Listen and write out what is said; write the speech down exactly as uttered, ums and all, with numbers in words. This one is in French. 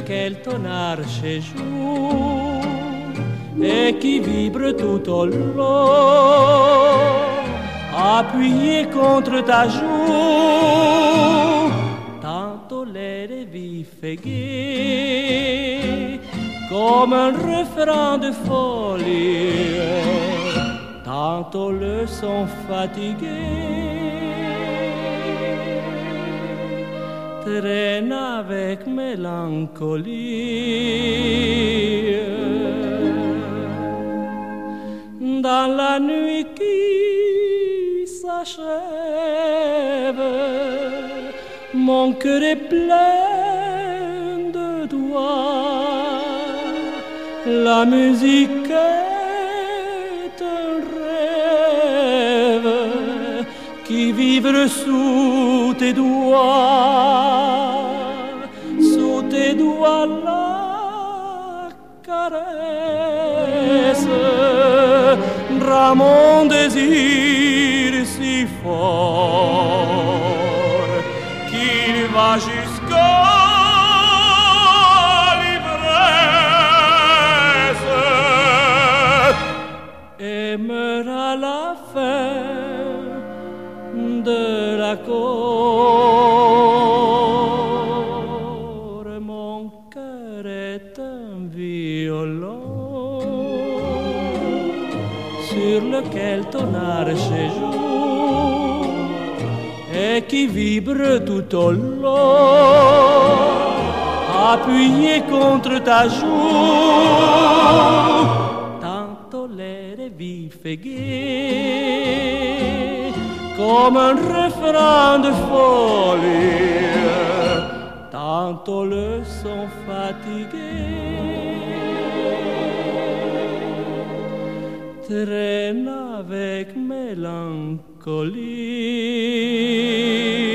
lequel ton archet joue et qui vibre tout au long, appuyé contre ta joue. Tantôt l'air est vif et gai, comme un refrain de folie, tantôt le son fatigué traîne avec mélancolie. Dans la nuit qui s'achève, mon cœur est plein de toi. La musique est un rêve qui vibre sous tes doigts, sous tes doigts la caresse rend mon désir si fort qu'il va jusqu'à l'ivresse et meurt à la fin de l'accord. Mon cœur est un violon sur lequel ton archet joue et qui vibre tout au long, appuyé contre ta joue. Tantôt l'air est vif et gai, comme un refrain de folie, tantôt le son fatigué traîne avec mélancolie.